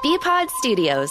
BPod Studios.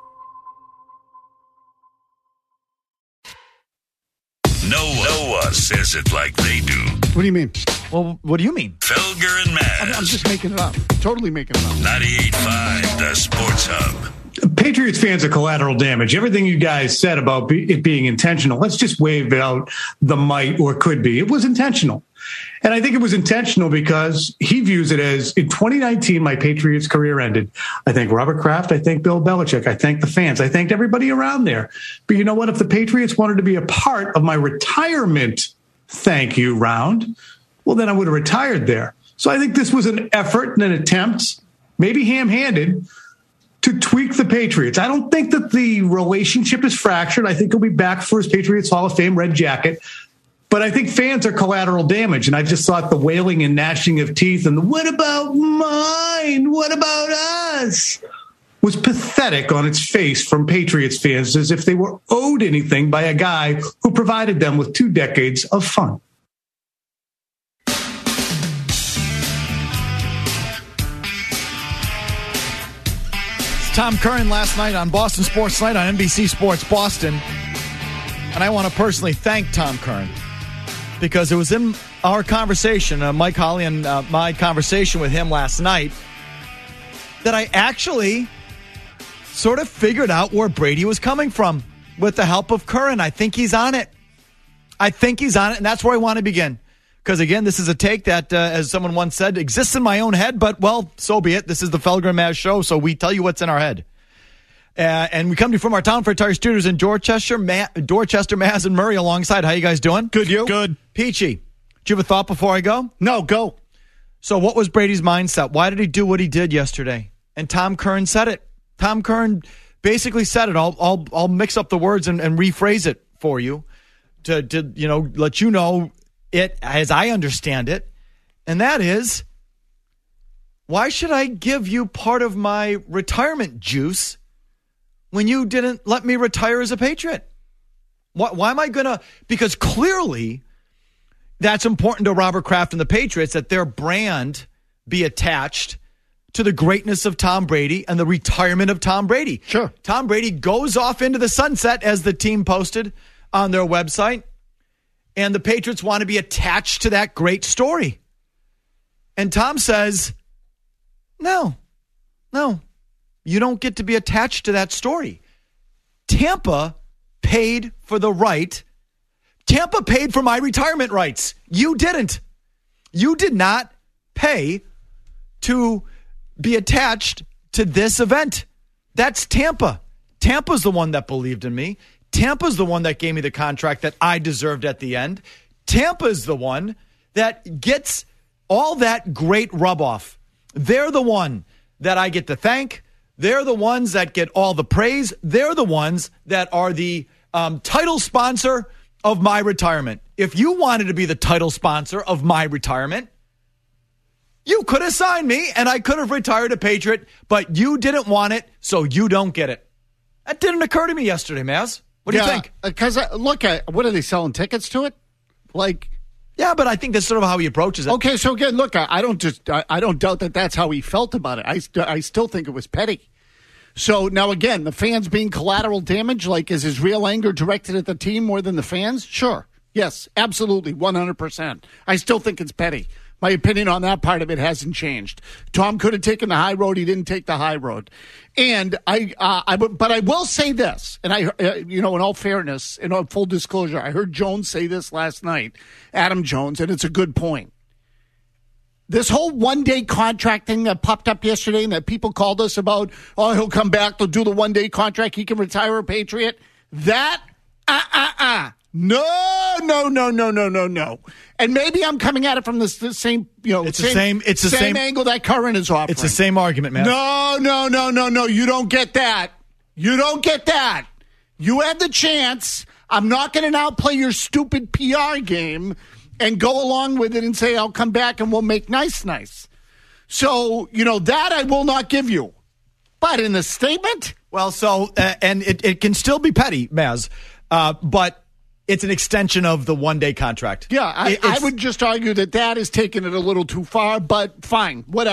No one says it like they do. What do you mean? Well, what do you mean? Felger and Maz. I'm just making it up. Totally making it up. 98.5, the Sports Hub. Patriots fans are collateral damage. Everything you guys said about it being intentional, let's just wave out the might or could be. It was intentional. And I think it was intentional because he views it as, in 2019, my Patriots career ended. I thank Robert Kraft. I thank Bill Belichick. I thank the fans. I thanked everybody around there. But you know what? If the Patriots wanted to be a part of my retirement thank you round, well, then I would have retired there. So I think this was an effort and an attempt, maybe ham-handed, to tweak the Patriots. I don't think that the relationship is fractured. I think he'll be back for his Patriots Hall of Fame red jacket. But I think fans are collateral damage. And I just thought the wailing and gnashing of teeth and the what about mine? What about us? Was pathetic on its face from Patriots fans, as if they were owed anything by a guy who provided them with 2 decades of fun. Tom Curran last night on Boston Sports Night on NBC Sports Boston. And I want to personally thank Tom Curran because it was in our conversation, Mike Holly and my conversation with him last night, that I actually sort of figured out where Brady was coming from with the help of Curran. I think he's on it. And that's where I want to begin. Because, again, this is a take that, as someone once said, exists in my own head, but, well, so be it. This is the Felger and Maz show, so we tell you what's in our head. And we come to you from our Town Fair Tire Studios in Dorchester, Maz, and Murray alongside. How you guys doing? Good, you? Good. Peachy, do you have a thought before I go? No, go. So what was Brady's mindset? Why did he do what he did yesterday? And Tom Curran said it. Tom Curran basically said it. I'll mix up the words and rephrase it for you to let you know it as I understand it. And that is, why should I give you part of my retirement juice when you didn't let me retire as a Patriot? Why am I going to? Because clearly that's important to Robert Kraft and the Patriots, that their brand be attached to the greatness of Tom Brady and the retirement of Tom Brady. Sure. Tom Brady goes off into the sunset, as the team posted on their website, and the Patriots want to be attached to that great story. And Tom says, no, you don't get to be attached to that story. Tampa paid for the right. Tampa paid for my retirement rights. You didn't. You did not pay to be attached to this event. That's Tampa. Tampa's the one that believed in me. Tampa's the one that gave me the contract that I deserved at the end. Tampa's the one that gets all that great rub off. They're the one that I get to thank. They're the ones that get all the praise. They're the ones that are the title sponsor of my retirement. If you wanted to be the title sponsor of my retirement, you could have signed me and I could have retired a Patriot, but you didn't want it, so you don't get it. That didn't occur to me yesterday, Maz. What do you think? Because look, what are they selling tickets to it? Yeah, but I think that's sort of how he approaches it. Okay, so again, look, I don't doubt that that's how he felt about it. I still think it was petty. So now again, the fans being collateral damage, is his real anger directed at the team more than the fans? Sure. Yes, absolutely, 100%. I still think it's petty. My opinion on that part of it hasn't changed. Tom could have taken the high road. He didn't take the high road. And but I will say this, and in all fairness, in all full disclosure, I heard Jones say this last night, Adam Jones, and it's a good point. This whole one-day contract thing that popped up yesterday and that people called us about, he'll come back, they'll do the one-day contract, he can retire a Patriot. That, No. And maybe I'm coming at it from the same, it's the same angle that Curran is offering. It's the same argument, man. No. You don't get that. You had the chance. I'm not going to now play your stupid PR game and go along with it and say, I'll come back and we'll make nice. So, that I will not give you. But in the statement? Well, so, and it can still be petty, Maz, but it's an extension of the one-day contract. Yeah, I would just argue that is taking it a little too far, but fine, whatever.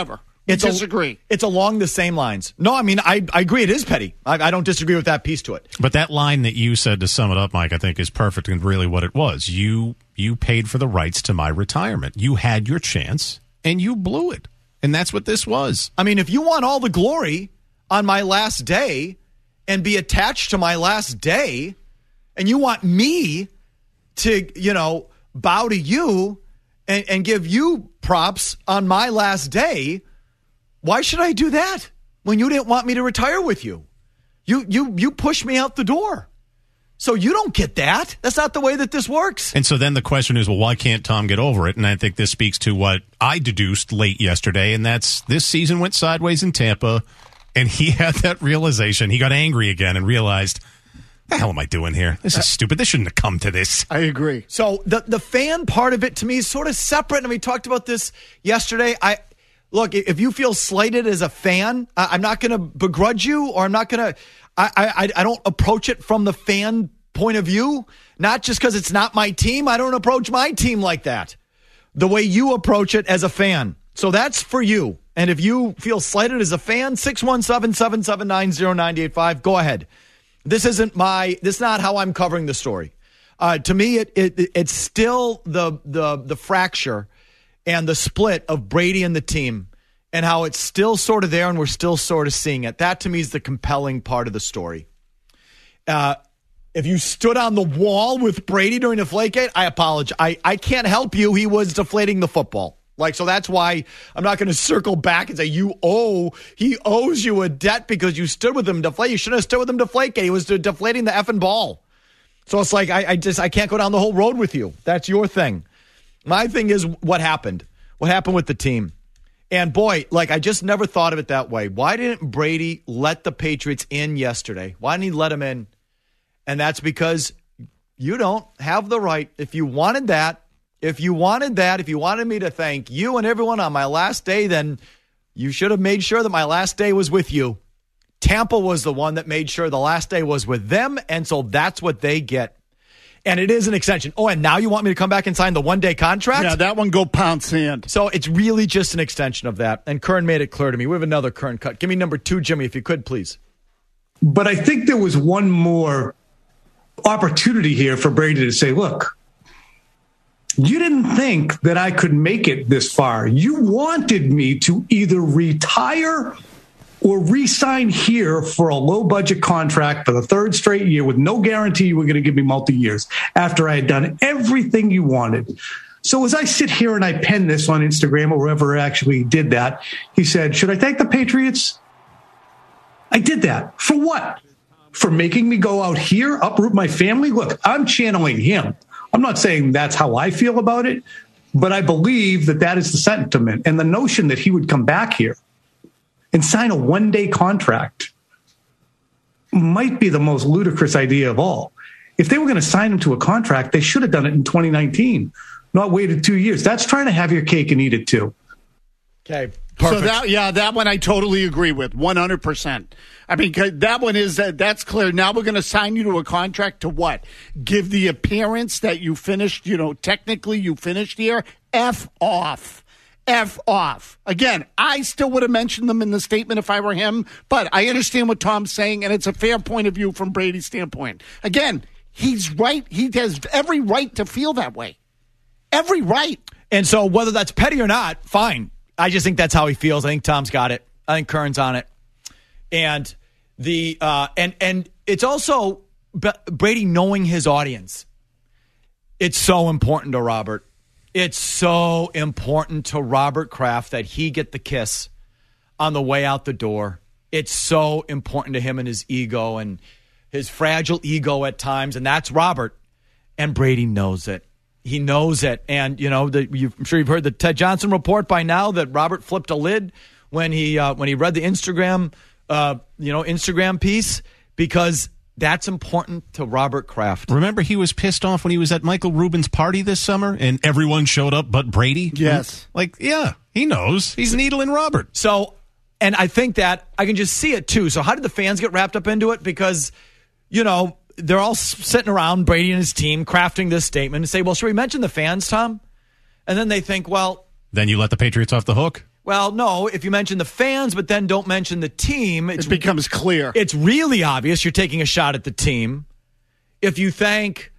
Disagree. It's along the same lines. No, I mean, I agree it is petty. I don't disagree with that piece to it. But that line that you said, to sum it up, Mike, I think is perfect and really what it was. You paid for the rights to my retirement. You had your chance, and you blew it. And that's what this was. I mean, if you want all the glory on my last day and be attached to my last day, and you want me to, bow to you and give you props on my last day, why should I do that when you didn't want me to retire with you? You pushed me out the door. So you don't get that. That's not the way that this works. And so then the question is, well, why can't Tom get over it? And I think this speaks to what I deduced late yesterday, and that's this season went sideways in Tampa, and he had that realization. He got angry again and realized, the hell am I doing here? This is stupid. This shouldn't have come to this. I agree. So the fan part of it to me is sort of separate, and we talked about this yesterday. Look, if you feel slighted as a fan, I'm not going to begrudge you, or I'm not going to. I don't approach it from the fan point of view. Not just because it's not my team. I don't approach my team like that. The way you approach it as a fan. So that's for you. And if you feel slighted as a fan, 617-779-0985. Go ahead. This is not how I'm covering the story. To me, it's still the fracture and the split of Brady and the team, and how it's still sort of there and we're still sort of seeing it. That, to me, is the compelling part of the story. If you stood on the wall with Brady during Deflategate, I apologize. I can't help you. He was deflating the football. So that's why I'm not going to circle back and say he owes you a debt because you stood with him deflate. You shouldn't have stood with him Deflategate. He was deflating the effing ball. So it's like, I can't go down the whole road with you. That's your thing. My thing is what happened with the team. And boy, I just never thought of it that way. Why didn't Brady let the Patriots in yesterday? Why didn't he let them in? And that's because you don't have the right. If you wanted me to thank you and everyone on my last day, then you should have made sure that my last day was with you. Tampa was the one that made sure the last day was with them, and so that's what they get. And it is an extension. Oh, and now you want me to come back and sign the one-day contract? Yeah, that one go pound sand. So it's really just an extension of that. And Kern made it clear to me. We have another Kern cut. Give me number 2, Jimmy, if you could, please. But I think there was one more opportunity here for Brady to say, look, you didn't think that I could make it this far. You wanted me to either retire or re-sign here for a low-budget contract for the third straight year with no guarantee you were going to give me multi-years after I had done everything you wanted. So as I sit here and I pen this on Instagram or wherever I actually did that, he said, should I thank the Patriots? I did that. For what? For making me go out here, uproot my family? Look, I'm channeling him. I'm not saying that's how I feel about it, but I believe that is the sentiment. And the notion that he would come back here and sign a one-day contract might be the most ludicrous idea of all. If they were going to sign him to a contract, they should have done it in 2019, not waited 2 years. That's trying to have your cake and eat it too. Okay, perfect. So that one I totally agree with, 100%. I mean, that one that's clear. Now we're going to sign you to a contract to what? Give the appearance that you finished, technically you finished here? F off. F off. Again, I still would have mentioned them in the statement if I were him, but I understand what Tom's saying, and it's a fair point of view from Brady's standpoint. Again, he's right. He has every right to feel that way. Every right. And so whether that's petty or not, fine. I just think that's how he feels. I think Tom's got it. I think Kern's on it. And and it's also Brady knowing his audience. It's so important to Robert. It's so important to Robert Kraft that he get the kiss on the way out the door. It's so important to him and his ego and his fragile ego at times, and that's Robert. And Brady knows it. He knows it. And, I'm sure you've heard the Ted Johnson report by now that Robert flipped a lid when he read the Instagram piece, because that's important to Robert Kraft. Remember, he was pissed off when he was at Michael Rubin's party this summer and everyone showed up but Brady? Yes. He knows. He's needling Robert. So, and I think that I can just see it too. So how did the fans get wrapped up into it? Because, they're all sitting around, Brady and his team, crafting this statement and say, well, should we mention the fans, Tom? And then they think, well. Then you let the Patriots off the hook? Well, no, if you mention the fans but then don't mention the team, It becomes clear. it's really obvious you're taking a shot at the team. If you thank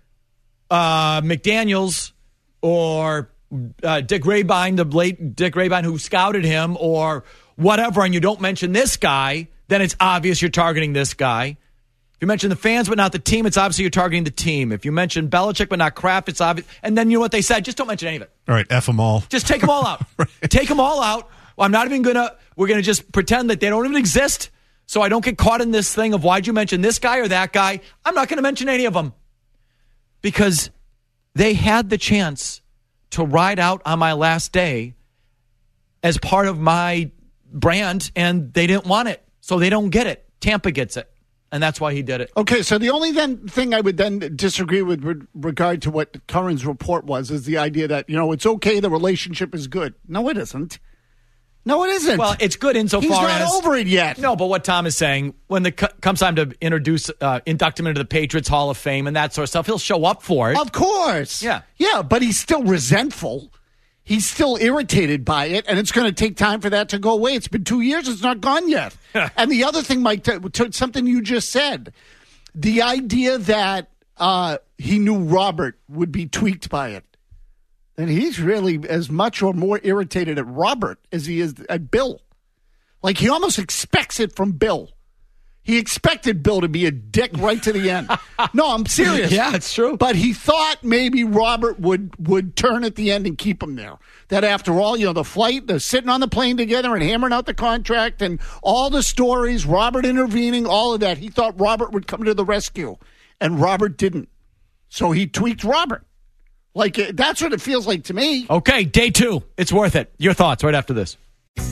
McDaniels or Dick Rabine, the late Dick Rabine who scouted him or whatever, and you don't mention this guy, then it's obvious you're targeting this guy. If you mention the fans but not the team, it's obviously you're targeting the team. If you mention Belichick but not Kraft, it's obvious. And then you know what they said? Just don't mention any of it. All right, F them all. Just take them all out. Right. Take them all out. Well, I'm not even going to, we're going to just pretend that they don't even exist so I don't get caught in this thing of why'd you mention this guy or that guy. I'm not going to mention any of them because they had the chance to ride out on my last day as part of my brand and they didn't want it. So they don't get it. Tampa gets it. And that's why he did it. Okay, so the only thing I would then disagree with regard to what Curran's report was is the idea that, it's okay, the relationship is good. No, it isn't. No, it isn't. Well, it's good insofar as... He's not over it yet. No, but what Tom is saying, when comes time to induct him into the Patriots Hall of Fame and that sort of stuff, he'll show up for it. Of course. Yeah. Yeah, but he's still resentful. He's still irritated by it, and it's going to take time for that to go away. It's been 2 years. It's not gone yet. And the other thing, Mike, something you just said, the idea that he knew Robert would be tweaked by it, and he's really as much or more irritated at Robert as he is at Bill. Like, he almost expects it from Bill. He expected Bill to be a dick right to the end. No, I'm serious. Yeah, it's true. But he thought maybe Robert would turn at the end and keep him there. That after all, the flight, they're sitting on the plane together and hammering out the contract and all the stories, Robert intervening, all of that. He thought Robert would come to the rescue, and Robert didn't. So he tweaked Robert. Like, that's what it feels like to me. Okay, day 2. It's worth it. Your thoughts right after this.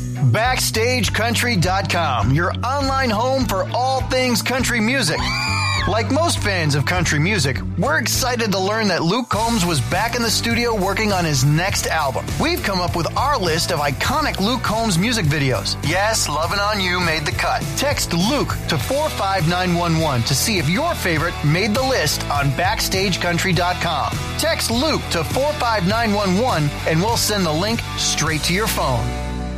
BackstageCountry.com, your online home for all things country music. Like most fans of country music, we're excited to learn that Luke Combs was back in the studio working on his next album. We've come up with our list of iconic Luke Combs music videos. Yes, Lovin' On You made the cut. Text Luke to 45911 to see if your favorite made the list on BackstageCountry.com. Text Luke to 45911 and we'll send the link straight to your phone.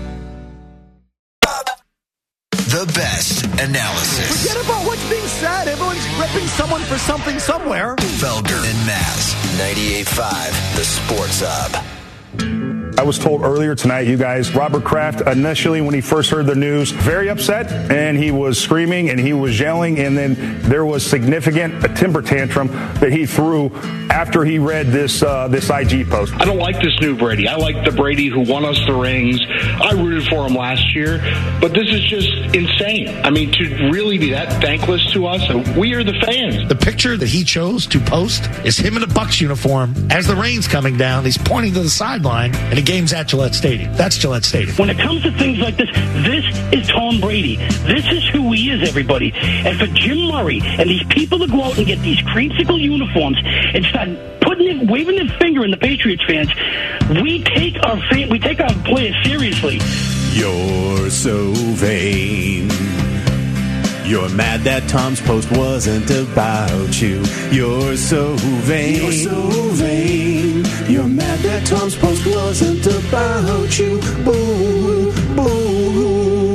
The best analysis. Forget about what's being said. Everyone's ripping someone for something somewhere. Felder and Maz, 98.5, The Sports Hub. I was told earlier tonight, you guys, Robert Kraft, initially when he first heard the news, very upset, and he was screaming and he was yelling, and then there was a temper tantrum that he threw after he read this IG post. I don't like this new Brady. I like the Brady who won us the rings. I rooted for him last year, but this is just insane. I mean, to really be that thankless to us, we are the fans. The picture that he chose to post is him in a Bucs uniform as the rain's coming down. He's pointing to the sideline, and the game's at Gillette Stadium. That's Gillette Stadium. When it comes to things like this is Tom Brady. This is who he is, everybody. And for Jim Murray and these people to go out and get these creamsicle uniforms and start waving their finger in the Patriots fans, we take our players seriously. You're so vain. You're mad that Tom's post wasn't about you. You're so vain. You're so vain. You're mad that Tom's post wasn't about you. Boo, boo.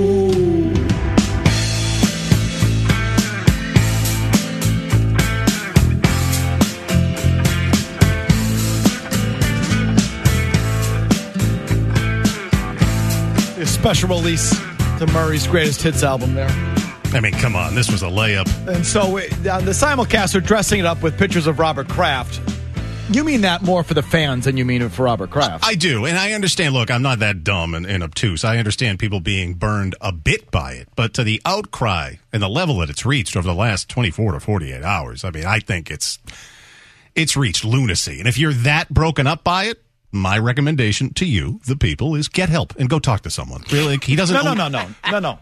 A special release to Murray's greatest hits album there. I mean, come on. This was a layup. And so the simulcast are dressing it up with pictures of Robert Kraft. You mean that more for the fans than you mean it for Robert Kraft. I do, and I understand. Look, I'm not that dumb and obtuse. I understand people being burned a bit by it, but to the outcry and the level that it's reached over the last 24 to 48 hours, I mean, I think it's reached lunacy. And if you're that broken up by it, my recommendation to you, the people, is get help and go talk to someone. Really, he doesn't. No.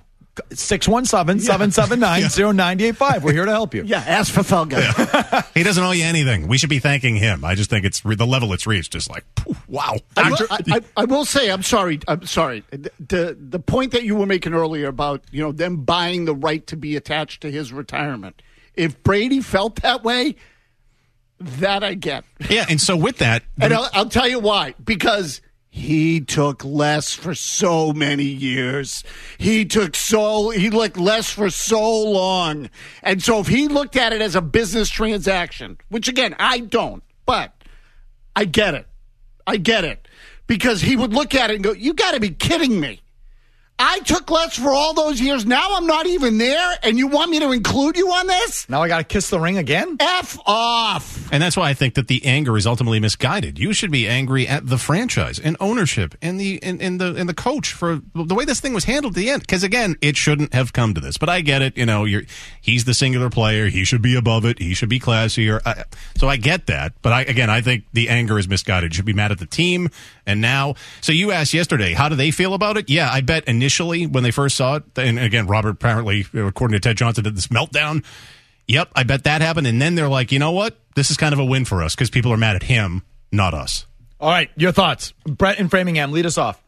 617-779-0985. We're here to help you. Yeah, ask for Felger. Yeah. He doesn't owe you anything. We should be thanking him. I just think it's the level it's reached is like, wow. I will say, I'm sorry. The point that you were making earlier about them buying the right to be attached to his retirement. If Brady felt that way, that I get. Yeah, and so with that, and I'll tell you why. Because He took less for so many years. He looked less for so long. And so if he looked at it as a business transaction, which again, I don't, but I get it. Because he would look at it and go, you got to be kidding me. I took less for all those years. Now I'm not even there, and you want me to include you on this? Now I got to kiss the ring again? F off. And that's why I think that the anger is ultimately misguided. You should be angry at the franchise and ownership and the coach for the way this thing was handled at the end. Because again, it shouldn't have come to this. But I get it. He's the singular player. He should be above it. He should be classier. So I get that. But I think the anger is misguided. You should be mad at the team. And now, so you asked yesterday, how do they feel about it? Yeah, I bet initially when they first saw it, and again, Robert apparently, according to Ted Johnson, did this meltdown. Yep, I bet that happened. And then they're like, you know what? This is kind of a win for us because people are mad at him, not us. All right, your thoughts. Brett in Framingham, lead us off.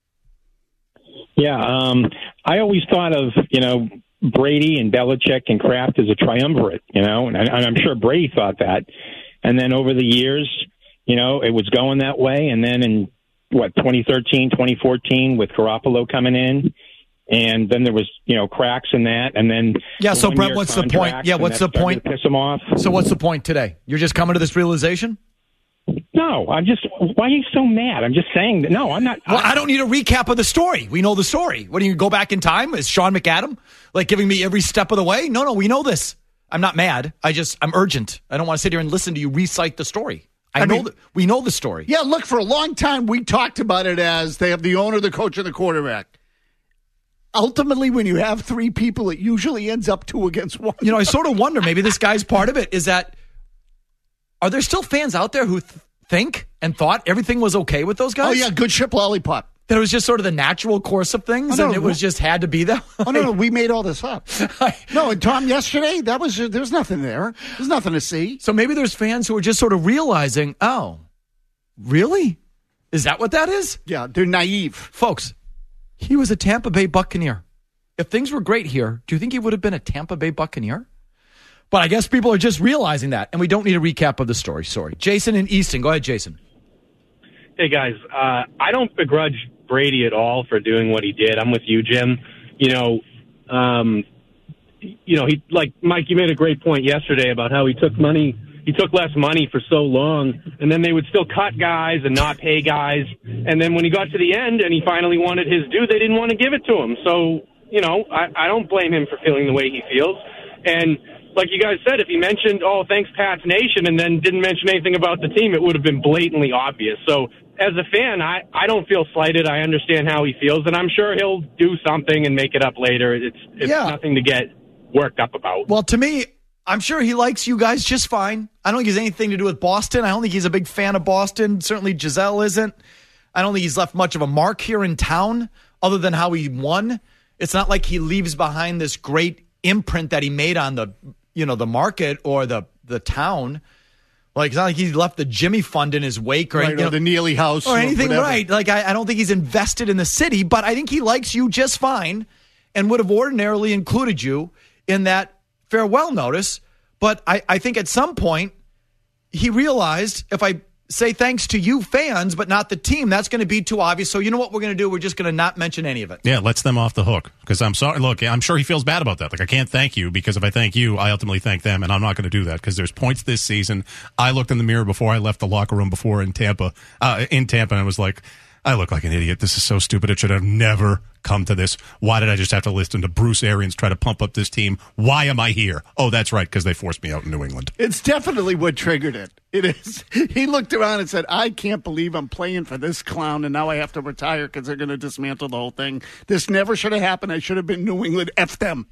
Yeah, I always thought of, Brady and Belichick and Kraft as a triumvirate, and I'm sure Brady thought that. And then over the years, it was going that way. And then in 2013, 2014 with Garoppolo coming in, and then there was, cracks in that. And then, so Brett, what's the point? Yeah, what's the point? Piss them off. So what's the point today? You're just coming to this realization? No, why are you so mad? I'm just saying that. No, I'm not. Well, I don't need a recap of the story. We know the story. What do you go back in time? Is Sean McAdam giving me every step of the way? No, we know this. I'm not mad. I'm urgent. I don't want to sit here and listen to you recite the story. We know the story. Yeah, look, for a long time we talked about it as they have the owner, the coach, and the quarterback. Ultimately, when you have three people, it usually ends up 2 against 1. I sort of wonder, maybe this guy's part of it, is that, are there still fans out there who think and thought everything was okay with those guys? Oh, yeah, good ship lollipop. That it was just sort of the natural course of things, and it was just had to be that way? No, we made all this up. No, and Tom, yesterday, there's nothing there. There's nothing to see. So maybe there's fans who are just sort of realizing, oh, really? Is that what that is? Yeah, they're naive. Folks, he was a Tampa Bay Buccaneer. If things were great here, do you think he would have been a Tampa Bay Buccaneer? But I guess people are just realizing that, and we don't need a recap of the story. Sorry. Jason in Easton. Go ahead, Jason. Hey, guys. I don't begrudge Brady at all for doing what he did. I'm with you, Jim. He like Mike, you made a great point yesterday about how he took less money for so long, and then they would still cut guys and not pay guys. And then when he got to the end and he finally wanted his due, they didn't want to give it to him. So, I don't blame him for feeling the way he feels. And like you guys said, if he mentioned, oh, thanks, Pats Nation, and then didn't mention anything about the team, it would have been blatantly obvious. So as a fan, I don't feel slighted. I understand how he feels, and I'm sure he'll do something and make it up later. It's nothing to get worked up about. Well, to me, I'm sure he likes you guys just fine. I don't think he has anything to do with Boston. I don't think he's a big fan of Boston. Certainly Giselle isn't. I don't think he's left much of a mark here in town other than how he won. It's not like he leaves behind this great imprint that he made on the market or the town. Like, it's not like he left the Jimmy Fund in his wake or the Neely House or anything. Whatever. Right. Like, I don't think he's invested in the city, but I think he likes you just fine and would have ordinarily included you in that farewell notice. But I think at some point he realized, if I say thanks to you fans, but not the team, that's going to be too obvious. So you know what we're going to do? We're just going to not mention any of it. Yeah, lets them off the hook. Because I'm sorry. Look, I'm sure he feels bad about that. Like, I can't thank you because if I thank you, I ultimately thank them, and I'm not going to do that because there's points this season. I looked in the mirror before I left the locker room before in Tampa, and I was like, I look like an idiot. This is so stupid. It should have never come to this. Why did I just have to listen to Bruce Arians try to pump up this team? Why am I here? Oh, that's right, because they forced me out in New England. It's definitely what triggered it. It is. He looked around and said, I can't believe I'm playing for this clown, and now I have to retire because they're going to dismantle the whole thing. This never should have happened. I should have been New England. F them.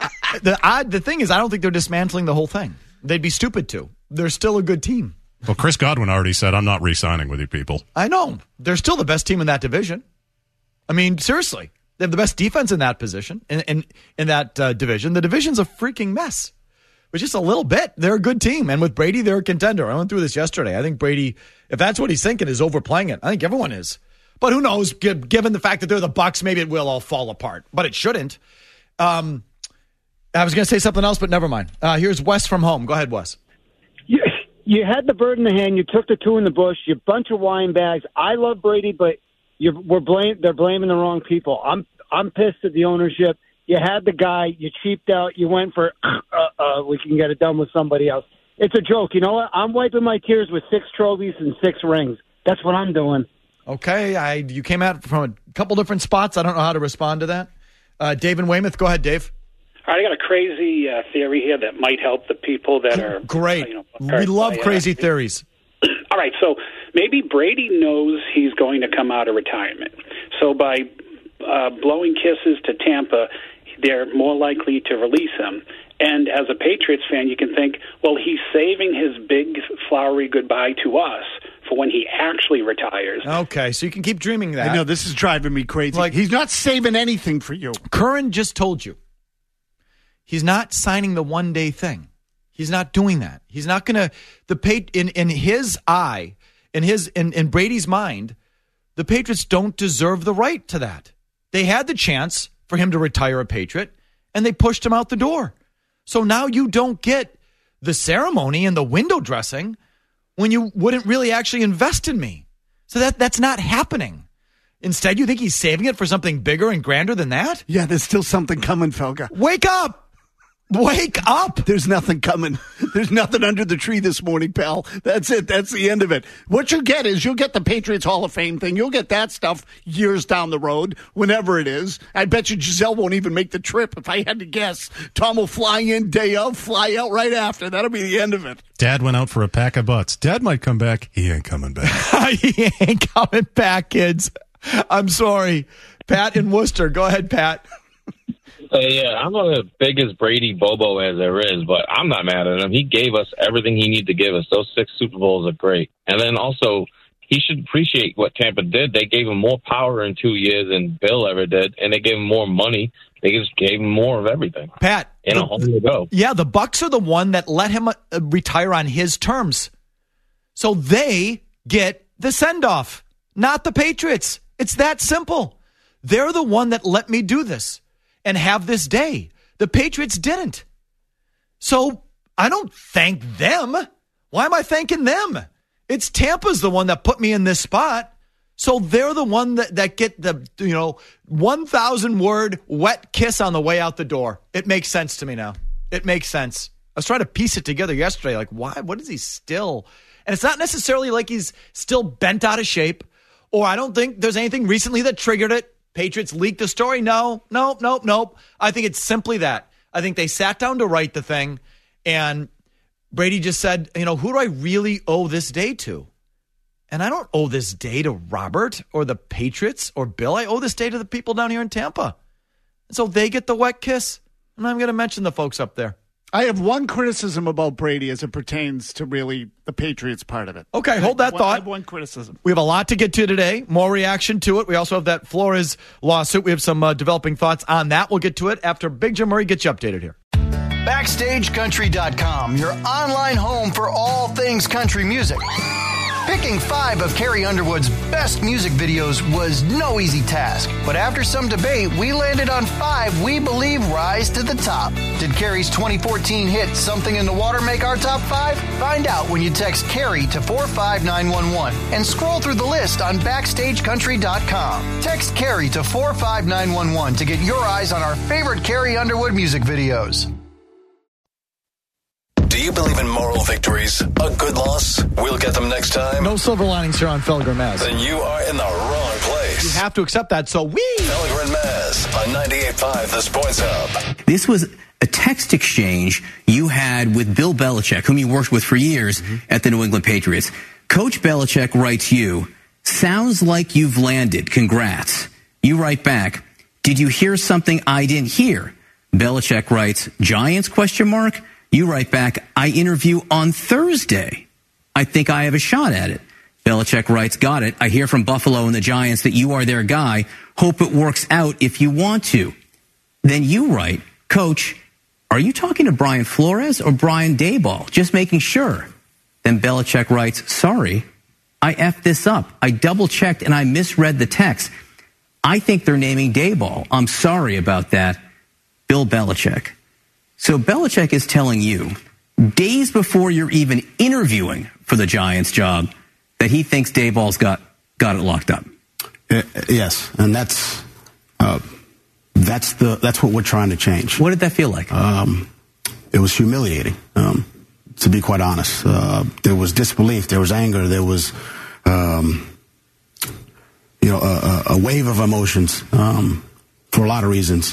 The thing is, I don't think they're dismantling the whole thing. They'd be stupid to. They're still a good team. Well, Chris Godwin already said, I'm not re-signing with you people. I know. They're still the best team in that division. I mean, seriously. They have the best defense in that position, in that division. The division's a freaking mess. But just a little bit. They're a good team. And with Brady, they're a contender. I went through this yesterday. I think Brady, if that's what he's thinking, is overplaying it. I think everyone is. But who knows? Given the fact that they're the Bucs, maybe it will all fall apart. But it shouldn't. I was going to say something else, but never mind. Here's Wes from home. Go ahead, Wes. you had the bird in the hand. You took the two in the bush. You bunch of wine bags. I love Brady, but they're blaming the wrong people. I'm pissed at the ownership. You had the guy. You cheaped out. You went for we can get it done with somebody else. It's a joke. You know what? I'm wiping my tears with 6 trophies and 6 rings. That's what I'm doing. Okay, you came out from a couple different spots. I don't know how to respond to that. Dave in Weymouth, go ahead, Dave. All right, I got a crazy theory here that might help the people that are great. We love crazy theories. All right, so maybe Brady knows he's going to come out of retirement. So by blowing kisses to Tampa, they're more likely to release him. And as a Patriots fan, you can think, well, he's saving his big, flowery goodbye to us for when he actually retires. Okay, so you can keep dreaming that. I know, this is driving me crazy. Like, he's not saving anything for you. Curran just told you. He's not signing the one-day thing. He's not doing that. He's not going to in his eye, in Brady's mind, the Patriots don't deserve the right to that. They had the chance for him to retire a Patriot, and they pushed him out the door. So now you don't get the ceremony and the window dressing when you wouldn't really actually invest in me. So that's not happening. Instead, you think he's saving it for something bigger and grander than that? Yeah, there's still something coming, Felga. Wake up! Wake up! There's nothing coming. There's nothing under the tree this morning, pal. That's it. That's the end of it. What you'll get is you'll get the Patriots Hall of Fame thing. You'll get that stuff years down the road, whenever it is. I bet you Giselle won't even make the trip. If I had to guess, Tom will fly in day of, fly out right after. That'll be the end of it. Dad went out for a pack of butts. Dad might come back. He ain't coming back. He ain't coming back, kids. I'm sorry. Pat in Worcester. Go ahead, Pat. Yeah, I'm not the biggest Brady Bobo as there is, but I'm not mad at him. He gave us everything he needed to give us. Those 6 Super Bowls are great. And then also, he should appreciate what Tampa did. They gave him more power in 2 years than Bill ever did, and they gave him more money. They just gave him more of everything. Pat. And a whole to go. Yeah, the Bucs are the one that let him retire on his terms. So they get the send-off, not the Patriots. It's that simple. They're the one that let me do this and have this day. The Patriots didn't. So I don't thank them. Why am I thanking them? It's Tampa's the one that put me in this spot. So they're the one that get the 1,000-word wet kiss on the way out the door. It makes sense to me now. It makes sense. I was trying to piece it together yesterday. Like, why? What is he still? And it's not necessarily like he's still bent out of shape, or I don't think there's anything recently that triggered it. Patriots leaked the story. No. I think it's simply that. I think they sat down to write the thing, and Brady just said, who do I really owe this day to? And I don't owe this day to Robert or the Patriots or Bill. I owe this day to the people down here in Tampa. And so they get the wet kiss. And I'm going to mention the folks up there. I have one criticism about Brady as it pertains to really the Patriots part of it. Okay, hold that thought. I have one criticism. We have a lot to get to today. More reaction to it. We also have that Flores lawsuit. We have some developing thoughts on that. We'll get to it after Big Jim Murray gets you updated here. BackstageCountry.com, your online home for all things country music. Picking 5 of Carrie Underwood's best music videos was no easy task. But after some debate, we landed on 5 we believe rise to the top. Did Carrie's 2014 hit Something in the Water make our top 5? Find out when you text Carrie to 45911 and scroll through the list on BackstageCountry.com. Text Carrie to 45911 to get your eyes on our favorite Carrie Underwood music videos. Do you believe in moral victories? A good loss? We'll get them next time? No silver linings here on Felger and Mazz. Then you are in the wrong place. You have to accept that, so we... Felger and Mazz on 98.5 The Sports Hub. This was a text exchange you had with Bill Belichick, whom you worked with for years at the New England Patriots. Coach Belichick writes you, sounds like you've landed. Congrats. You write back, did you hear something I didn't hear? Belichick writes, Giants, ? You write back, I interview on Thursday. I think I have a shot at it. Belichick writes, got it. I hear from Buffalo and the Giants that you are their guy. Hope it works out if you want to. Then you write, Coach, are you talking to Brian Flores or Brian Daboll? Just making sure. Then Belichick writes, sorry, I effed this up. I double-checked and I misread the text. I think they're naming Daboll. I'm sorry about that. Bill Belichick. So Belichick is telling you days before you're even interviewing for the Giants job, that he thinks Daboll's got it locked up. Yes, and that's what we're trying to change. What did that feel like? It was humiliating, to be quite honest. There was disbelief, there was anger, there was a wave of emotions for a lot of reasons.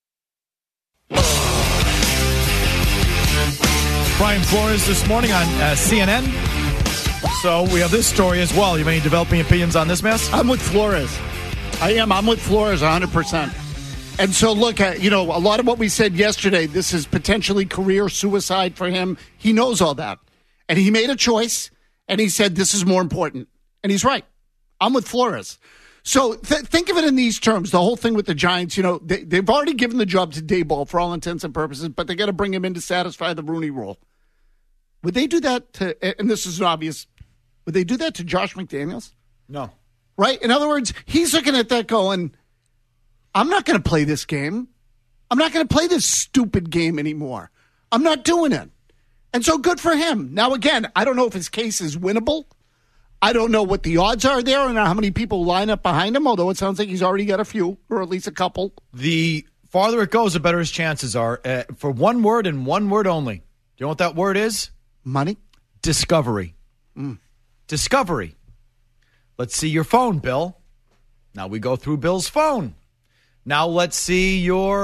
Brian Flores this morning on CNN. So we have this story as well. You have any developing opinions on this mess? I'm with Flores. I'm with Flores 100%. And so, look, a lot of what we said yesterday, this is potentially career suicide for him. He knows all that. And he made a choice, and he said this is more important. And he's right. I'm with Flores. So think of it in these terms, the whole thing with the Giants. They've already given the job to Daboll for all intents and purposes, but they got to bring him in to satisfy the Rooney Rule. Would they do that to, and this is obvious, would they do that to Josh McDaniels? No. Right? In other words, he's looking at that going, I'm not going to play this game. I'm not going to play this stupid game anymore. I'm not doing it. And so good for him. Now, again, I don't know if his case is winnable. I don't know what the odds are there and how many people line up behind him, although it sounds like he's already got a few, or at least a couple. The farther it goes, the better his chances are. For one word and one word only. Do you know what that word is? Money? Discovery. Discovery. Let's see your phone, Bill. Now we go through Bill's phone. Now let's see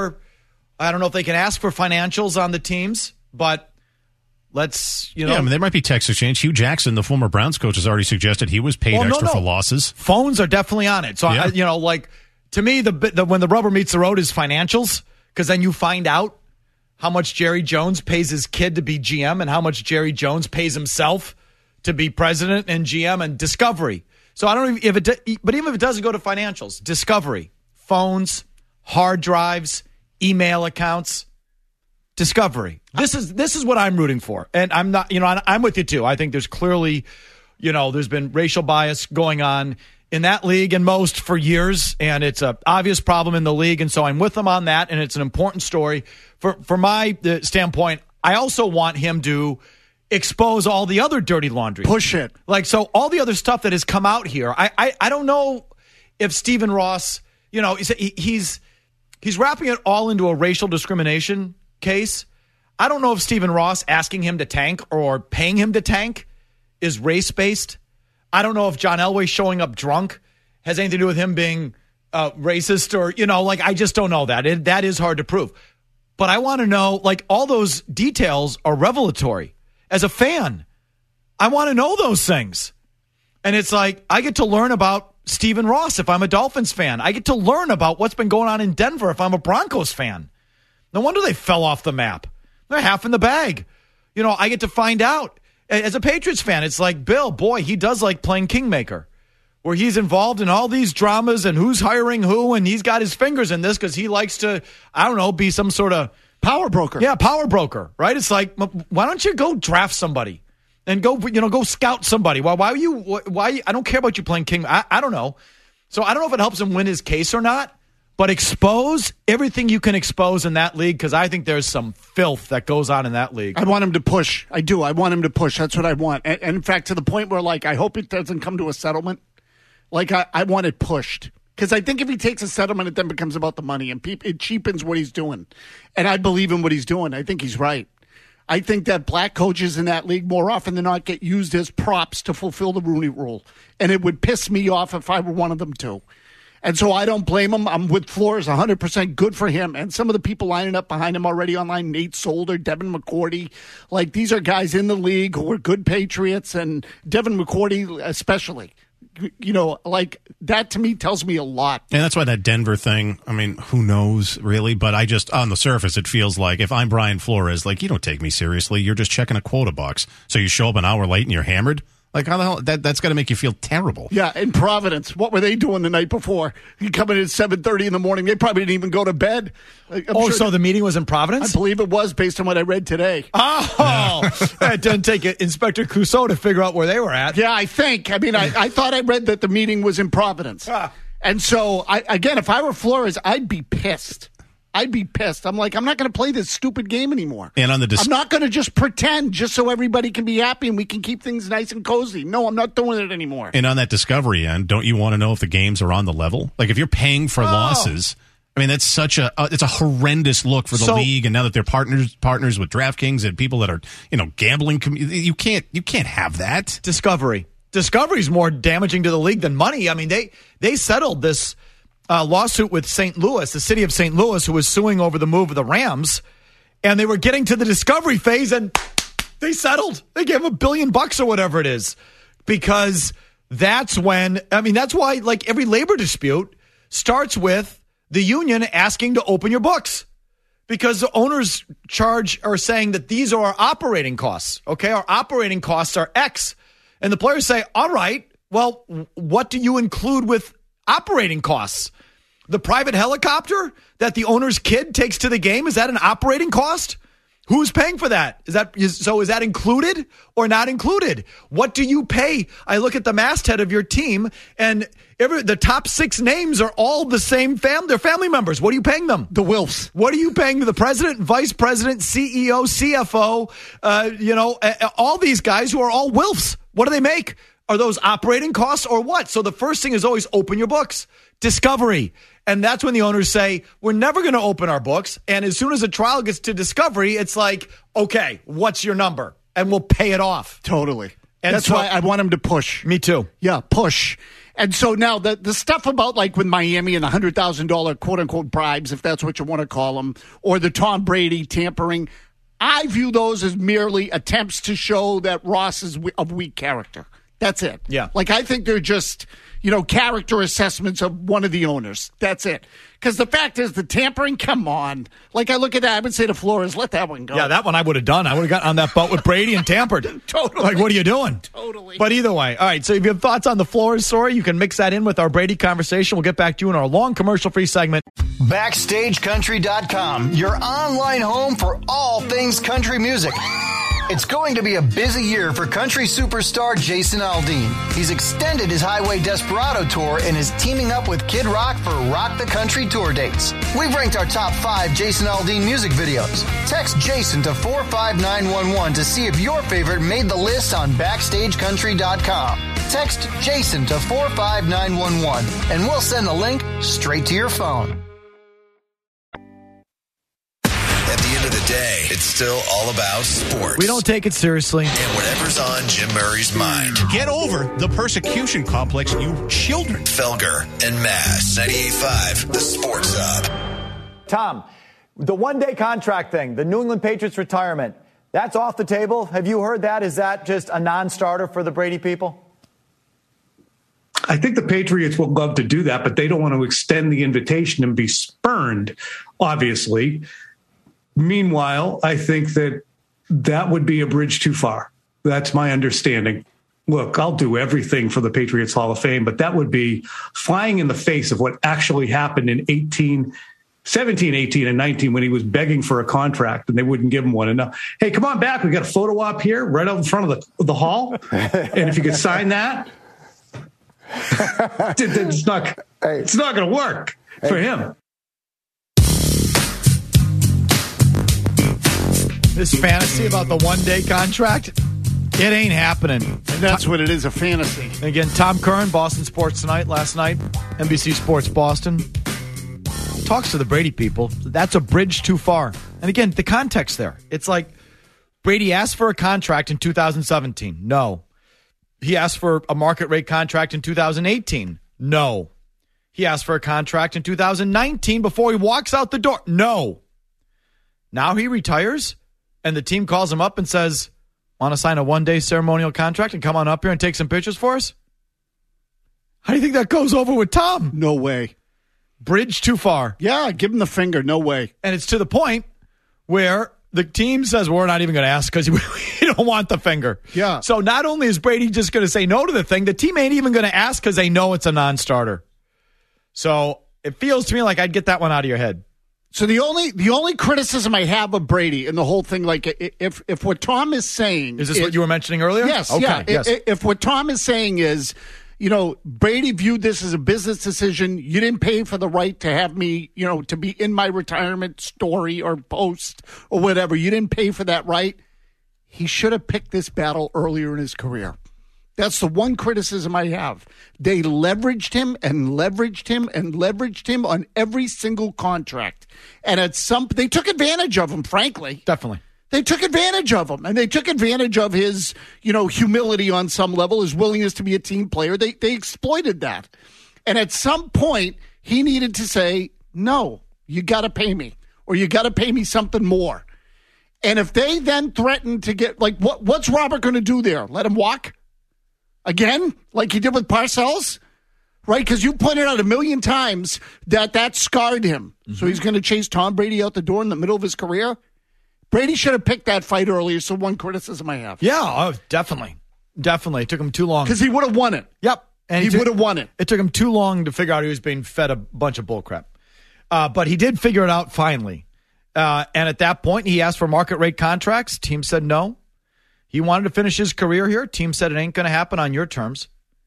I don't know if they can ask for financials on the teams, but let's, Yeah, I mean, there might be text exchange. Hugh Jackson, the former Browns coach, has already suggested he was paid extra for losses. Phones are definitely on it. So, yeah. To me, when the rubber meets the road is financials, because then you find out how much Jerry Jones pays his kid to be GM and how much Jerry Jones pays himself to be president and GM, and discovery. So I don't know but even if it doesn't go to financials, discovery, phones, hard drives, email accounts, discovery. This is what I'm rooting for. And I'm not, I'm with you too. I think there's clearly, there's been racial bias going on in that league and most for years, and it's an obvious problem in the league. And so I'm with them on that, and it's an important story. For my standpoint, I also want him to expose all the other dirty laundry. Push it. So all the other stuff that has come out here. I don't know if Stephen Ross, he's wrapping it all into a racial discrimination case. I don't know if Stephen Ross asking him to tank or paying him to tank is race-based. I don't know if John Elway showing up drunk has anything to do with him being racist or, I just don't know that. That is hard to prove. But I want to know, all those details are revelatory. As a fan, I want to know those things. And it's I get to learn about Stephen Ross if I'm a Dolphins fan. I get to learn about what's been going on in Denver if I'm a Broncos fan. No wonder they fell off the map. They're half in the bag. I get to find out. As a Patriots fan, it's Bill, boy, he does like playing Kingmaker, where he's involved in all these dramas and who's hiring who, and he's got his fingers in this because he likes to, be some sort of power broker. Yeah, power broker, right? It's why don't you go draft somebody and go scout somebody? Why I don't care about you playing King. I don't know. So I don't know if it helps him win his case or not, but expose everything you can expose in that league, because I think there's some filth that goes on in that league. I want him to push. I do. I want him to push. That's what I want. And in fact, to the point where, I hope it doesn't come to a settlement. I want it pushed. Because I think if he takes a settlement, it then becomes about the money, and it cheapens what he's doing. And I believe in what he's doing. I think he's right. I think that black coaches in that league more often than not get used as props to fulfill the Rooney Rule. And it would piss me off if I were one of them too. And so I don't blame him. I'm with Flores 100%. Good for him. And some of the people lining up behind him already online, Nate Solder, Devin McCourty, these are guys in the league who are good Patriots, and Devin McCourty especially. That to me tells me a lot. And that's why that Denver thing, who knows really, but I just, on the surface, it feels like if I'm Brian Flores, you don't take me seriously. You're just checking a quota box. So you show up an hour late and you're hammered. How the hell? That's got to make you feel terrible. Yeah, in Providence, what were they doing the night before? You come in at 7:30 in the morning. They probably didn't even go to bed. So the meeting was in Providence? I believe it was, based on what I read today. Oh, it doesn't take Inspector Clouseau to figure out where they were at. Yeah, I think. I thought I read that the meeting was in Providence. And so, if I were Flores, I'd be pissed. I'd be pissed. I'm like, I'm not going to play this stupid game anymore. And on the I'm not going to just pretend just so everybody can be happy and we can keep things nice and cozy. No, I'm not doing it anymore. And on that Discovery end, don't you want to know if the games are on the level? Like if you're paying for losses, I mean, that's such it's a horrendous look for the league. And now that they're partners with DraftKings and people that are, gambling, you can't have that. Discovery's more damaging to the league than money. I mean, they settled this lawsuit with St. Louis, the city of St. Louis, who was suing over the move of the Rams, and they were getting to the Discovery phase, and they settled. They gave them $1 billion or whatever it is, because that's why like every labor dispute starts with the union asking to open your books, because the owners are saying that these are our operating costs. Okay, our operating costs are X, and the players say, all right, well, what do you include with operating costs? The private helicopter that the owner's kid takes to the game, is that an operating cost? Who's paying for that? Is that included or not included? What do you pay? I look at the masthead of your team, and the top 6 names are all the same they're family members. What are you paying them? The Wilfs. What are you paying the president, vice president, CEO, CFO, all these guys who are all Wilfs? What do they make? Are those operating costs or what? So the first thing is always open your books. Discovery. And that's when the owners say, we're never going to open our books. And as soon as a trial gets to Discovery, it's like, okay, what's your number? And we'll pay it off. Totally. And that's why I want them to push. Me too. Yeah, push. And so now the stuff about like with Miami and the $100,000 quote unquote bribes, if that's what you want to call them, or the Tom Brady tampering, I view those as merely attempts to show that Ross is of weak character. That's it. Yeah. Like, I think they're just, character assessments of one of the owners. That's it. Because the fact is, the tampering, come on. Like, I look at that, I would say to Flores, let that one go. Yeah, that one I would have done. I would have gotten on that boat with Brady and tampered. Totally. Like, what are you doing? Totally. But either way. All right, so if you have thoughts on the Flores story, you can mix that in with our Brady conversation. We'll get back to you in our long commercial-free segment. BackstageCountry.com, your online home for all things country music. It's going to be a busy year for country superstar Jason Aldean. He's extended his Highway Desperado tour and is teaming up with Kid Rock for Rock the Country tour dates. We've ranked our top 5 Jason Aldean music videos. Text Jason to 45911 to see if your favorite made the list on BackstageCountry.com. Text Jason to 45911 and we'll send the link straight to your phone. At the end of the day, it's still all about sports. We don't take it seriously. And whatever's on Jim Murray's mind. Get over the persecution complex, you children. Felger and Mass, 98.5, the Sports Hub. Tom, the one-day contract thing, the New England Patriots retirement, that's off the table. Have you heard that? Is that just a non-starter for the Brady people? I think the Patriots would love to do that, but they don't want to extend the invitation and be spurned, obviously. Meanwhile, I think that would be a bridge too far. That's my understanding. Look, I'll do everything for the Patriots Hall of Fame, but that would be flying in the face of what actually happened in 17, 18, and 19 when he was begging for a contract and they wouldn't give him one. And hey, come on back. We got a photo op here right out in front of the hall. And if you could sign that, it's not going to work for him. This fantasy about the one-day contract, it ain't happening. And that's what it is, a fantasy. Again, Tom Curran, Boston Sports Tonight, last night, NBC Sports Boston, talks to the Brady people. That's a bridge too far. And again, the context there. It's like Brady asked for a contract in 2017. No. He asked for a market rate contract in 2018. No. He asked for a contract in 2019 before he walks out the door. No. Now he retires, and the team calls him up and says, want to sign a one-day ceremonial contract and come on up here and take some pictures for us? How do you think that goes over with Tom? No way. Bridge too far. Yeah, give him the finger. No way. And it's to the point where the team says, we're not even going to ask because we don't want the finger. Yeah. So not only is Brady just going to say no to the thing, the team ain't even going to ask because they know it's a non-starter. So it feels to me like I'd get that one out of your head. So the only criticism I have of Brady and the whole thing, like if what Tom is saying is this what you were mentioning earlier? Yes. Okay. Yeah. Yes. If what Tom is saying is, Brady viewed this as a business decision. You didn't pay for the right to have me, to be in my retirement story or post or whatever. You didn't pay for that right. He should have picked this battle earlier in his career. That's the one criticism I have. They leveraged him and leveraged him and leveraged him on every single contract. And they took advantage of him, frankly. Definitely. They took advantage of him, and they took advantage of his, humility on some level, his willingness to be a team player. They exploited that. And at some point, he needed to say, no, you got to pay me, or you got to pay me something more. And if they then threaten to get, what's Robert going to do there? Let him walk? Again? Like he did with Parcells? Right? Because you pointed out a million times that scarred him. Mm-hmm. So he's going to chase Tom Brady out the door in the middle of his career? Brady should have picked that fight earlier, so one criticism I have. Yeah, definitely. Definitely. It took him too long. Because he would have won it. Yep. And he would have won it. It took him too long to figure out he was being fed a bunch of bullcrap. But he did figure it out finally. And at that point, he asked for market rate contracts. Team said no. He wanted to finish his career here. Team said it ain't going to happen on your terms.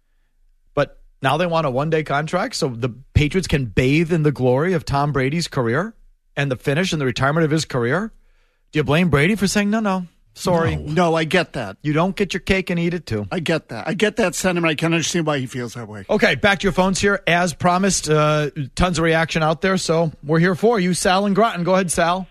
But now they want a one-day contract, so the Patriots can bathe in the glory of Tom Brady's career and the finish and the retirement of his career. Do you blame Brady for saying, no, sorry? No, I get that. You don't get your cake and eat it too. I get that. I get that sentiment. I can understand why he feels that way. Okay, back to your phones here. As promised, tons of reaction out there, so we're here for you. Sal and Groton. Go ahead, Sal.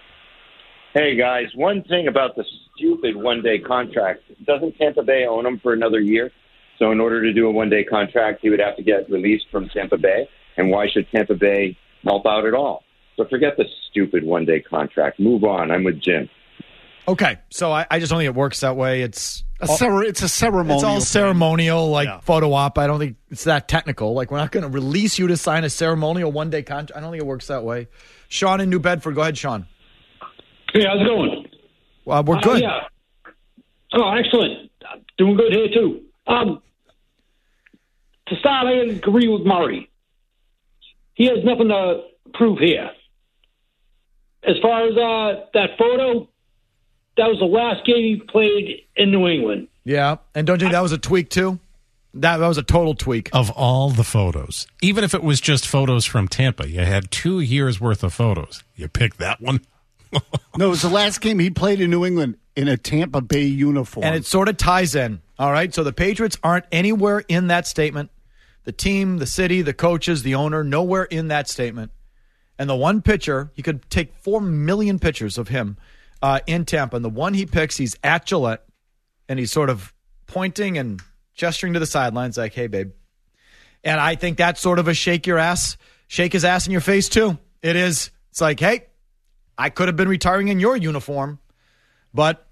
Hey, guys, one thing about the stupid one-day contract. Doesn't Tampa Bay own him for another year? So in order to do a one-day contract, he would have to get released from Tampa Bay. And why should Tampa Bay help out at all? So forget the stupid one-day contract. Move on. I'm with Jim. Okay, so I just don't think it works that way. It's a ceremonial. It's all ceremonial, photo op. I don't think it's that technical. Like, we're not going to release you to sign a ceremonial one-day contract. I don't think it works that way. Sean in New Bedford. Go ahead, Sean. Hey, how's it going? We're good. Yeah. Oh, excellent. Doing good here, too. To start, I agree with Murray. He has nothing to prove here. As far as that photo, that was the last game he played in New England. Yeah, and don't you think that was a tweak, too? That was a total tweak. Of all the photos, even if it was just photos from Tampa, you had 2 years' worth of photos. You picked that one? No, it was the last game he played in New England in a Tampa Bay uniform. And it sort of ties in, all right? So the Patriots aren't anywhere in that statement. The team, the city, the coaches, the owner, nowhere in that statement. And the one picture, you could take 4 million pictures of him in Tampa. And the one he picks, he's at Gillette, and he's sort of pointing and gesturing to the sidelines like, hey, babe. And I think that's sort of a shake his ass in your face, too. It is. It's like, hey, I could have been retiring in your uniform, but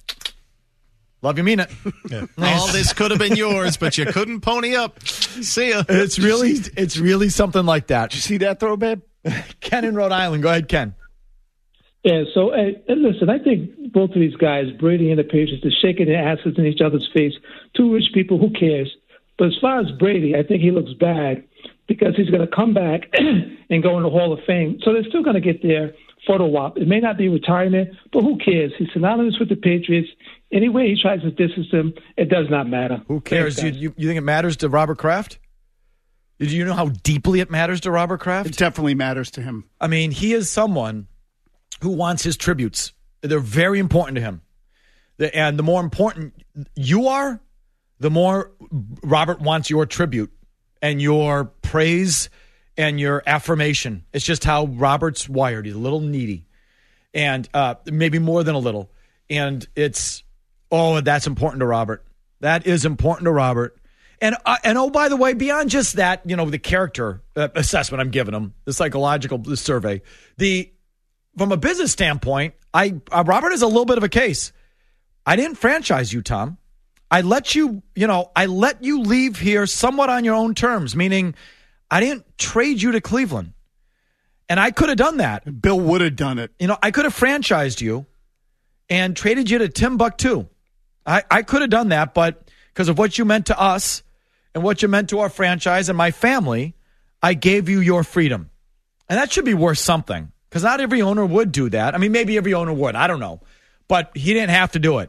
love you, mean it. Yeah. All this could have been yours, but you couldn't pony up. See ya. It's really something like that. Did you see that throw, babe? Ken in Rhode Island. Go ahead, Ken. Yeah, so listen, I think both of these guys, Brady and the Patriots, are shaking their asses in each other's face. Two rich people, who cares? But as far as Brady, I think he looks bad because he's going to come back and go in the Hall of Fame. So they're still going to get their photo op. It may not be retirement, but who cares? He's synonymous with the Patriots. Anyway, he tries to distance them. It does not matter. Who cares? You think it matters to Robert Kraft? Did you know how deeply it matters to Robert Kraft? It definitely matters to him. I mean, he is someone who wants his tributes. They're very important to him. And the more important you are, the more Robert wants your tribute and your praise and your affirmation. It's just how Robert's wired. He's a little needy, and maybe more than a little. And that's important to Robert. That is important to Robert. And oh, by the way, beyond just that, the character assessment I'm giving him, the psychological survey, from a business standpoint, Robert is a little bit of a case. I didn't franchise you, Tom. I let you leave here somewhat on your own terms, meaning I didn't trade you to Cleveland. And I could have done that. Bill would have done it. I could have franchised you and traded you to Timbuktu. I could have done that, but because of what you meant to us and what you meant to our franchise and my family, I gave you your freedom. And that should be worth something, because not every owner would do that. I mean, maybe every owner would. I don't know. But he didn't have to do it.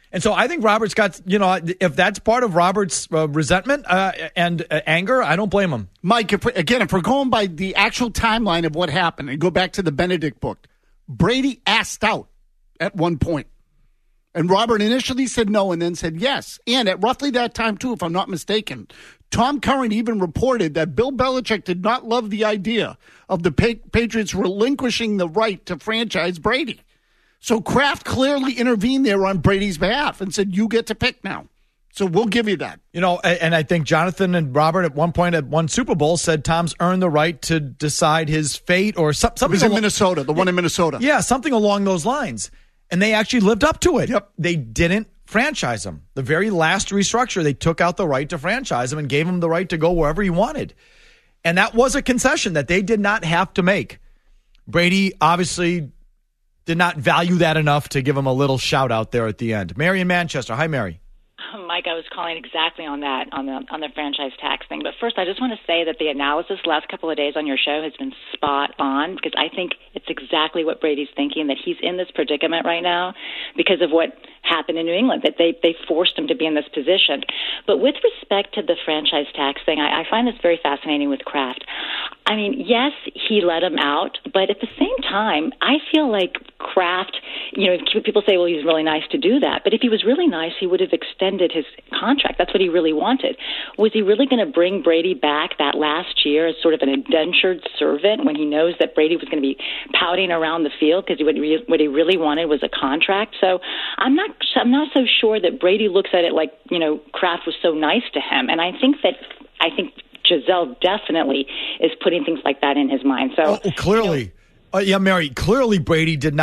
And so I think Robert's got, if that's part of Robert's resentment and anger, I don't blame him. Mike, if we're going by the actual timeline of what happened and go back to the Benedict book, Brady asked out at one point. And Robert initially said no and then said yes. And at roughly that time, too, if I'm not mistaken, Tom Curran even reported that Bill Belichick did not love the idea of the Patriots relinquishing the right to franchise Brady. So Kraft clearly intervened there on Brady's behalf and said, you get to pick now. So we'll give you that. And I think Jonathan and Robert at one point at one Super Bowl said Tom's earned the right to decide his fate or something. It was in Minnesota, the one in Minnesota. Yeah, something along those lines. And they actually lived up to it. Yep. They didn't franchise him. The very last restructure, they took out the right to franchise him and gave him the right to go wherever he wanted. And that was a concession that they did not have to make. Brady obviously did not value that enough to give him a little shout out there at the end. Mary in Manchester. Hi, Mary. Mike, I was calling exactly on that, on the franchise tax thing. But first, I just want to say that the analysis the last couple of days on your show has been spot on, because I think it's exactly what Brady's thinking, that he's in this predicament right now because of what happened in New England, that they forced him to be in this position. But with respect to the franchise tax thing, I find this very fascinating with Kraft. I mean, yes, he let him out, but at the same time, I feel like Kraft, people say, well, he's really nice to do that. But if he was really nice, he would have extended his contract. That's what he really wanted. Was he really going to bring Brady back that last year as sort of an indentured servant when he knows that Brady was going to be pouting around the field because what he really wanted was a contract? So I'm not so sure that Brady looks at it like, Kraft was so nice to him. And I think Giselle definitely is putting things like that in his mind. So clearly, Mary, clearly Brady does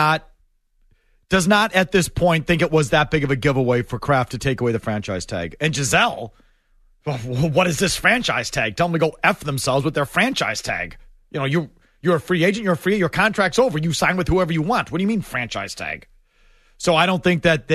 not at this point think it was that big of a giveaway for Kraft to take away the franchise tag. And Giselle, what is this franchise tag? Tell them to go F themselves with their franchise tag. You're a free agent. You're free. Your contract's over. You sign with whoever you want. What do you mean franchise tag? So I don't think that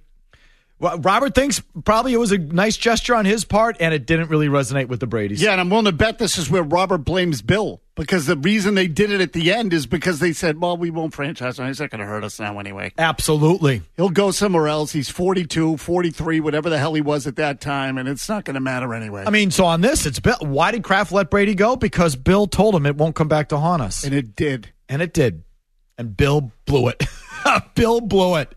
Robert thinks probably it was a nice gesture on his part, and it didn't really resonate with the Bradys. Yeah, and I'm willing to bet this is where Robert blames Bill, because the reason they did it at the end is because they said, well, we won't franchise him. He's not going to hurt us now anyway. Absolutely. He'll go somewhere else. He's 42, 43, whatever the hell he was at that time, and it's not going to matter anyway. I mean, so on this, it's Bill. Why did Kraft let Brady go? Because Bill told him it won't come back to haunt us. And it did. And Bill blew it. Bill blew it.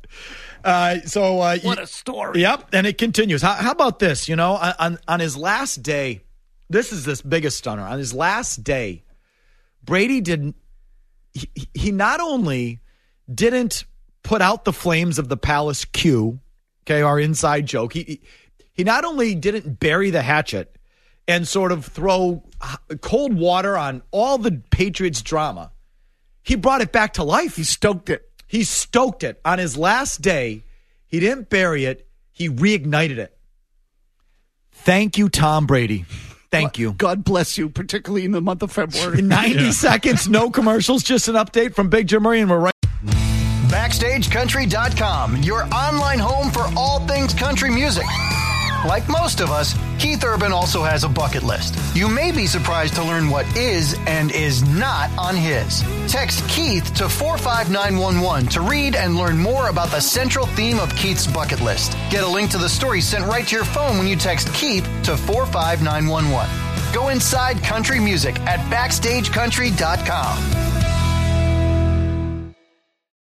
What a story. Yep, and it continues. How about this? On his last day, this is this biggest stunner. On his last day, Brady didn't. He not only didn't put out the flames of the Palace Q, okay, our inside joke. He not only didn't bury the hatchet and sort of throw cold water on all the Patriots drama. He brought it back to life. He stoked it. He stoked it. On his last day, he didn't bury it. He reignited it. Thank you, Tom Brady. Thank you. God bless you, particularly in the month of February. 90 seconds, no commercials, just an update from Big Jim Murray, and we're right. BackstageCountry.com, your online home for all things country music. Like most of us, Keith Urban also has a bucket list. You may be surprised to learn what is and is not on his. Text Keith to 45911 to read and learn more about the central theme of Keith's bucket list. Get a link to the story sent right to your phone when you text Keith to 45911. Go inside country music at BackstageCountry.com.